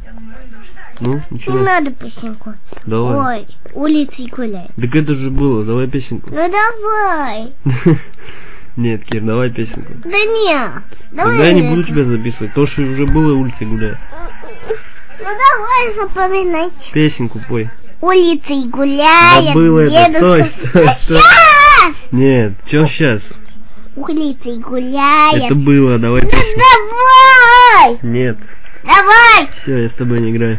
Ну, ничего. Не надо песенку. Давай. Ой, улицей гулять. Так это же было, давай песенку. Ну давай. Нет, Кир, давай песенку. Да не. Тогда я не буду тебя записывать, то что уже было улицей гулять. Ну давай запоминать. Песенку пой. Улицей гуляет. Да было это, стой. Сейчас! Нет, что сейчас? Улицей гуляет. Это было, давай Ну песенку. давай! Нет. Давай! Все, я с тобой не играю.